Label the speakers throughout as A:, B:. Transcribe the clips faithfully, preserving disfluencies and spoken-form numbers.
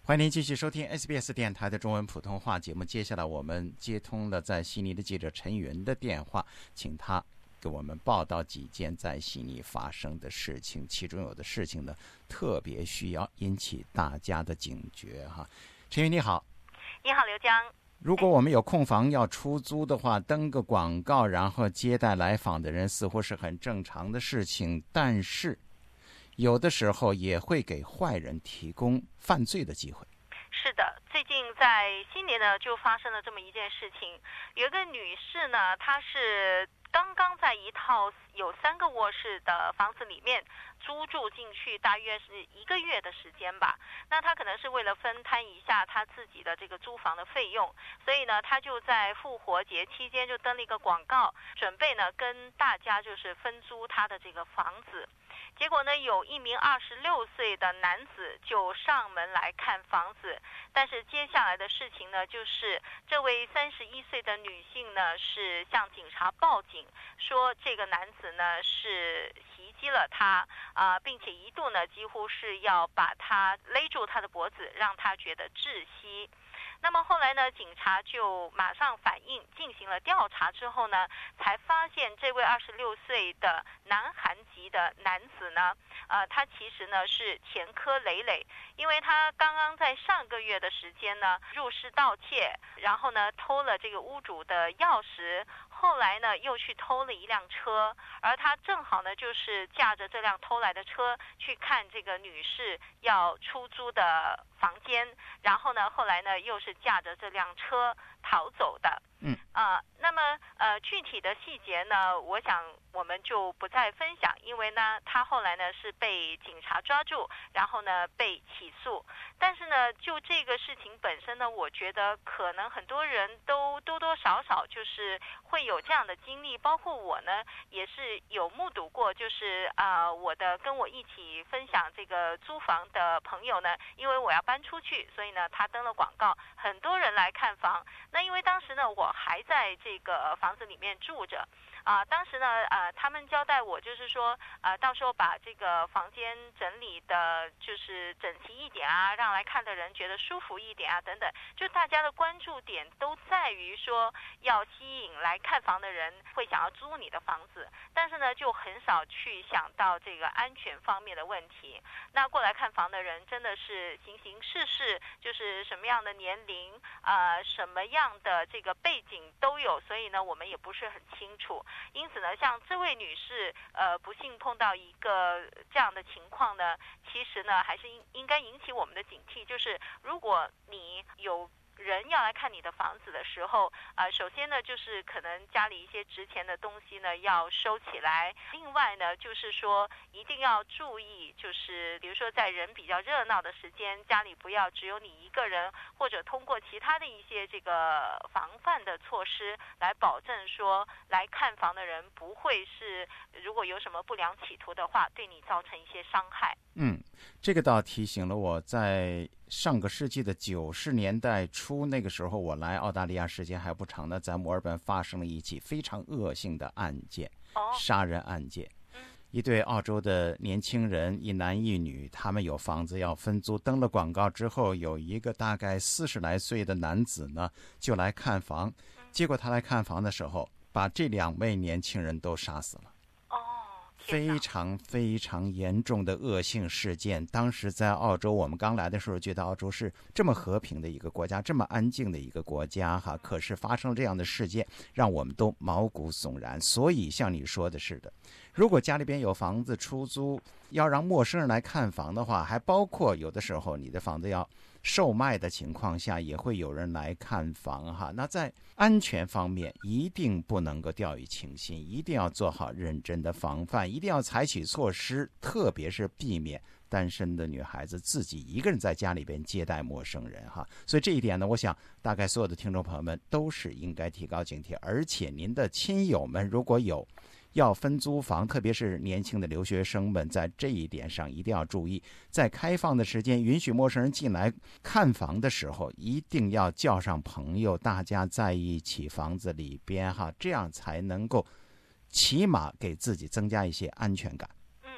A: 欢迎您继续收听 S B S 电台的中文普通话节目。接下来我们接通了在悉尼的记者陈云的电话，请他给我们报道几件在悉尼发生的事情，其中有的事情呢特别需要引起大家的警觉哈。陈云你好。
B: 你好刘江。
A: 如果我们有空房要出租的话，登个广告然后接待来访的人似乎是很正常的事情，但是有的时候也会给坏人提供犯罪的机会。
B: 是的，最近在悉尼呢就发生了这么一件事情，有一个女士呢，她是刚刚在一套有三个卧室的房子里面租住进去，大约是一个月的时间吧。那她可能是为了分摊一下她自己的这个租房的费用，所以呢，她就在复活节期间就登了一个广告，准备呢跟大家就是分租她的这个房子。结果呢，有一名二十六岁的男子就上门来看房子，但是接下来的事情呢，就是这位三十一岁的女性呢是向警察报警，说这个男子呢是袭击了她啊、呃，并且一度呢几乎是要把她勒住她的脖子，让她觉得窒息。那么后来呢，警察就马上反应，进行了调查之后呢，才发现这位二十六岁的南韩籍的男子呢，呃，他其实呢是前科累累，因为他刚刚在上个月的时间呢入室盗窃，然后呢偷了这个屋主的钥匙，后来呢又去偷了一辆车，而他正好呢就是驾着这辆偷来的车去看这个女士要出租的房间，然后呢后来呢又是驾着这辆车逃走的。
A: 嗯
B: 啊、呃，那么呃具体的细节呢，我想我们就不再分享，因为呢他后来呢是被警察抓住，然后呢被起诉。但是呢就这个事情本身呢，我觉得可能很多人都多多少少就是会有这样的经历，包括我呢也是有目睹过，就是啊、呃、我的跟我一起分享这个租房的朋友呢，因为我要搬出去，所以呢他登了广告，很多人来看房。那因为当时呢我还在这个房子里面住着啊、呃，当时呢呃他们交代我就是说呃到时候把这个房间整理的就是整齐一点啊，让来看的人觉得舒服一点啊等等，就大家的关注点都在于说要吸引来看房的人会想要租你的房子，但是呢就很少去想到这个安全方面的问题。那过来看房的人真的是形形色色，就是什么样的年龄呃什么样的这个背景都有，所以呢我们也不是很清楚。因此呢像这位女士呃不幸碰到一个这样的情况呢，其实呢还是应应该引起我们的警惕，就是如果你有人要来看你的房子的时候，呃，首先呢，就是可能家里一些值钱的东西呢要收起来。另外呢，就是说一定要注意，就是比如说在人比较热闹的时间，家里不要只有你一个人，或者通过其他的一些这个防范的措施来保证说来看房的人不会是如果有什么不良企图的话，对你造成一些伤害。
A: 嗯，这个倒提醒了我，在上个世纪的九十年代初，那个时候我来澳大利亚时间还不长呢，在墨尔本发生了一起非常恶性的案件，
B: 哦，
A: 杀人案件。一对澳洲的年轻人，一男一女，他们有房子要分租，登了广告之后，有一个大概四十来岁的男子呢，就来看房。结果他来看房的时候，把这两位年轻人都杀死了。非常非常严重的恶性事件。当时在澳洲，我们刚来的时候觉得澳洲是这么和平的一个国家，这么安静的一个国家哈，可是发生这样的事件让我们都毛骨悚然。所以像你说的似的，如果家里边有房子出租，要让陌生人来看房的话，还包括有的时候你的房子要售卖的情况下，也会有人来看房哈。那在安全方面一定不能够掉以轻心，一定要做好认真的防范，一定要采取措施，特别是避免单身的女孩子自己一个人在家里边接待陌生人哈。所以这一点呢，我想大概所有的听众朋友们都是应该提高警惕，而且您的亲友们如果有要分租房，特别是年轻的留学生们，在这一点上一定要注意，在开放的时间允许陌生人进来看房的时候，一定要叫上朋友，大家在一起房子里边哈，这样才能够起码给自己增加一些安全感。
B: 嗯，没错。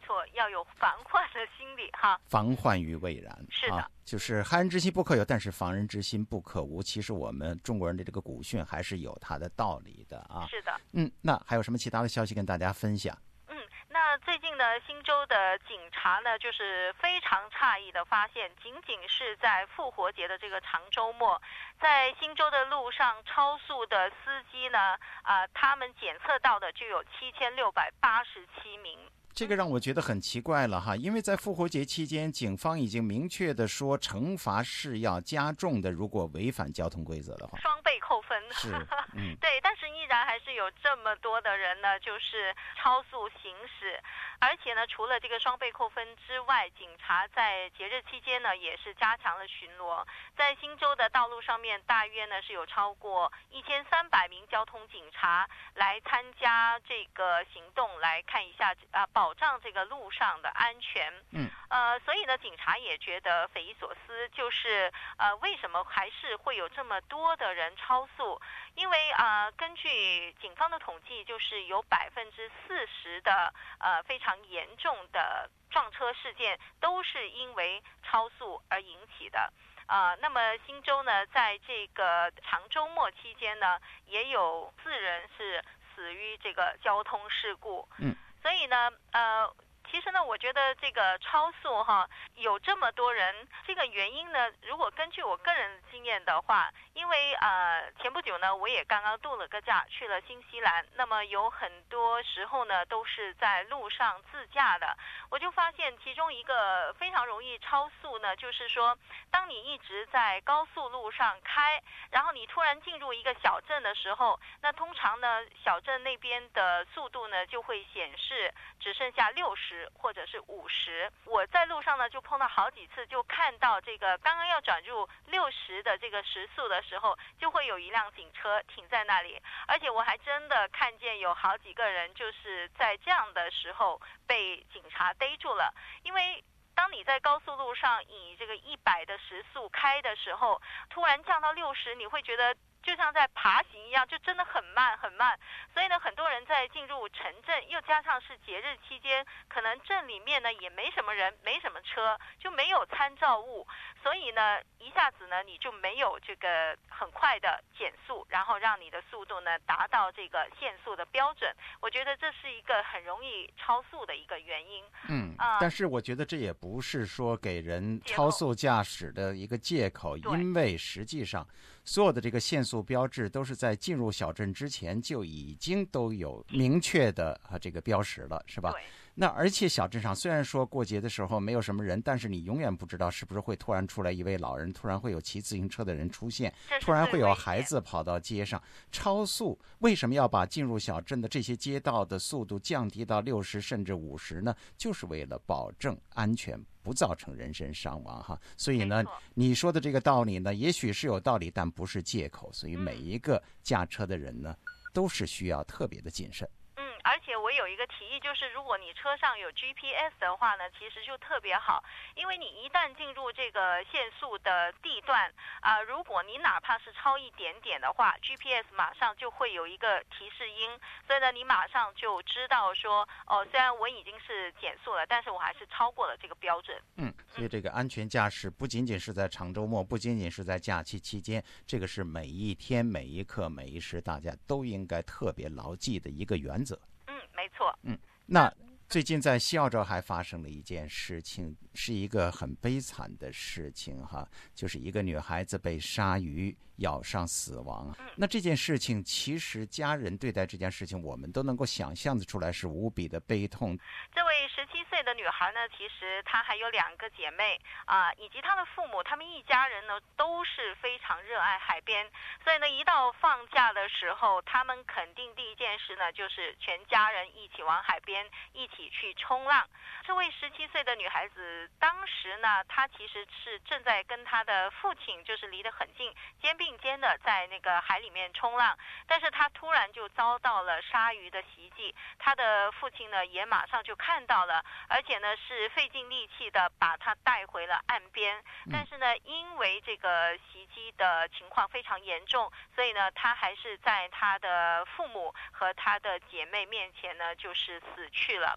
B: 错，要有防患的心理哈。
A: 防患于未然，
B: 是的，
A: 啊、就是害人之心不可有，但是防人之心不可无。其实我们中国人的这个古训还是有它的道理的啊。
B: 是的，
A: 嗯，那还有什么其他的消息跟大家分享？
B: 那最近呢，新州的警察呢，就是非常诧异的发现，仅仅是在复活节的这个长周末，在新州的路上超速的司机呢，啊、呃，他们检测到的就有七千六百八十七名。
A: 这个让我觉得很奇怪了哈，因为在复活节期间，警方已经明确的说，惩罚是要加重的，如果违反交通规则的话，
B: 双倍扣分。
A: 是，嗯，
B: 对，但是依然还是有这么多的人呢，就是超速行驶，而且呢，除了这个双倍扣分之外，警察在节日期间呢，也是加强了巡逻，在新州的道路上面，大约呢是有超过一千三百名交通警察来参加这个行动，来看一下啊，保障这个路上的安全。
A: 嗯，
B: 呃，所以呢，警察也觉得匪夷所思，就是呃，为什么还是会有这么多的人超速？因为啊、呃，根据警方的统计，就是有百分之四十的呃非常严重的撞车事件都是因为超速而引起的。啊、呃，那么新州呢，在这个长周末期间呢，也有四人是死于这个交通事故。
A: 嗯，
B: 所以呢，呃。其实呢，我觉得这个超速哈，有这么多人，这个原因呢，如果根据我个人的经验的话，因为呃前不久呢，我也刚刚度了个假去了新西兰，那么有很多时候呢都是在路上自驾的，我就发现其中一个非常容易超速呢，就是说，当你一直在高速路上开，然后你突然进入一个小镇的时候，那通常呢小镇那边的速度呢就会显示只剩下六十。或者是五十，我在路上呢就碰到好几次，就看到这个刚刚要转入六十的这个时速的时候，就会有一辆警车停在那里，而且我还真的看见有好几个人就是在这样的时候被警察逮住了，因为当你在高速路上以这个一百的时速开的时候，突然降到六十，你会觉得就像在爬行一样，就真的很慢很慢。所以呢，很多人在进入城镇，又加上是节日期间，可能镇里面呢也没什么人，没什么车，就没有参照物，所以呢，一下子呢你就没有这个很快的减速，然后让你的速度呢达到这个限速的标准。我觉得这是一个很容易超速的一个原因。
A: 嗯，
B: 呃、
A: 但是我觉得这也不是说给人超速驾驶的一个借口，因为实际上所有的这个限速标志都是在进入小镇之前就已经都有明确的啊这个标识了，是吧？
B: 对。
A: 那而且小镇上虽然说过节的时候没有什么人，但是你永远不知道是不是会突然出来一位老人，突然会有骑自行车的人出现，突然会有孩子跑到街上超速。为什么要把进入小镇的这些街道的速度降低到六十甚至五十呢？就是为了保证安全，不造成人身伤亡哈。所以呢，你说的这个道理呢，也许是有道理，但不是借口。所以每一个驾车的人呢，都是需要特别的谨慎。
B: 而且我有一个提议，就是如果你车上有 G P S 的话呢，其实就特别好，因为你一旦进入这个限速的地段啊、呃，如果你哪怕是超一点点的话 ，G P S 马上就会有一个提示音，所以呢，你马上就知道说，哦，虽然我已经是减速了，但是我还是超过了这个标准。
A: 嗯，所以这个安全驾驶不仅仅是在长周末，不仅仅是在假期期间，这个是每一天、每一刻、每一时，大家都应该特别牢记的一个原则。
B: 没错，
A: 嗯，那最近在西澳洲还发生了一件事情，是一个很悲惨的事情哈，就是一个女孩子被鲨鱼咬伤死亡。那这件事情其实家人对待这件事情，我们都能够想象得出来是无比的悲痛。
B: 这位十七岁的女孩呢，其实她还有两个姐妹啊、呃，以及她的父母，他们一家人呢都是非常热爱海边，所以呢，一到放假的时候，他们肯定第一件事呢就是全家人一起往海边一起去冲浪。这位十七岁的女孩子当时呢，她其实是正在跟她的父亲就是离得很近，肩并肩的在那个海里面冲浪，但是她突然就遭到了鲨鱼的袭击，她的父亲呢也马上就看到了，而且呢是费尽力气的把她带回了岸边，但是呢因为这个袭击的情况非常严重，所以呢她还是在她的父母和她的姐妹面前呢就是死去了。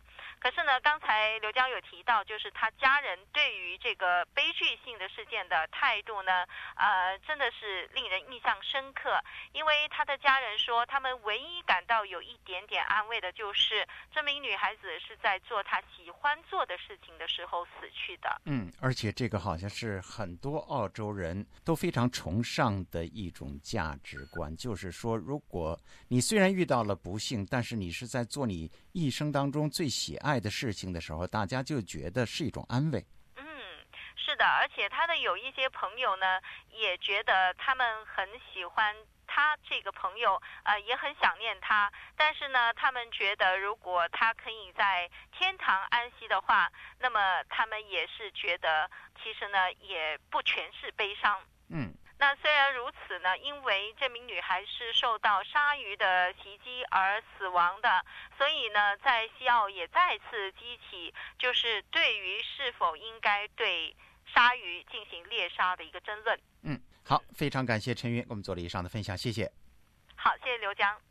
B: 可是呢，刚才刘江有提到，就是他家人对于这个悲剧性的事件的态度呢，呃，真的是令人印象深刻。因为他的家人说，他们唯一感到有一点点安慰的就是，这名女孩子是在做她喜欢做的事情的时候死去的。
A: 嗯，而且这个好像是很多澳洲人都非常崇尚的一种价值观，就是说，如果你虽然遇到了不幸，但是你是在做你一生当中最喜爱的事情的时候，大家就觉得是一种安慰。
B: 嗯，是的，而且他的有一些朋友呢，也觉得他们很喜欢他这个朋友，呃，也很想念他，但是呢，他们觉得如果他可以在天堂安息的话，那么他们也是觉得，其实呢，也不全是悲伤。
A: 嗯。
B: 那虽然如此呢，因为这名女孩是受到鲨鱼的袭击而死亡的，所以呢，在西澳也再次激起就是对于是否应该对鲨鱼进行猎杀的一个争论。
A: 嗯，好，非常感谢陈云，我们做了以上的分享，谢谢。
B: 好，谢谢刘江。